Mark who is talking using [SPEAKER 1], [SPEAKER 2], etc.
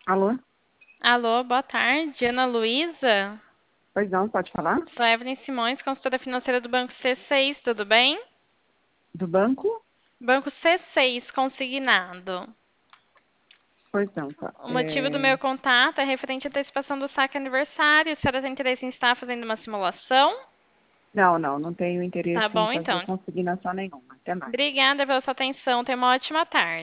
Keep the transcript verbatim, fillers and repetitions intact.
[SPEAKER 1] Alô?
[SPEAKER 2] Alô, boa tarde, Ana Luísa.
[SPEAKER 1] Pois não, pode falar?
[SPEAKER 2] Sou Evelyn Simões, consultora financeira do Banco C seis, tudo bem?
[SPEAKER 1] Do banco?
[SPEAKER 2] Banco C seis, consignado.
[SPEAKER 1] Pois não, tá.
[SPEAKER 2] O motivo do
[SPEAKER 1] É,
[SPEAKER 2] meu contato é referente à antecipação do saque aniversário. A senhora tem interesse em estar fazendo uma simulação?
[SPEAKER 1] Não, não, não tenho
[SPEAKER 2] Tá
[SPEAKER 1] interesse em
[SPEAKER 2] bom,
[SPEAKER 1] fazer
[SPEAKER 2] então.
[SPEAKER 1] consignação nenhuma. Até mais.
[SPEAKER 2] Obrigada pela sua atenção. Tenha uma ótima tarde.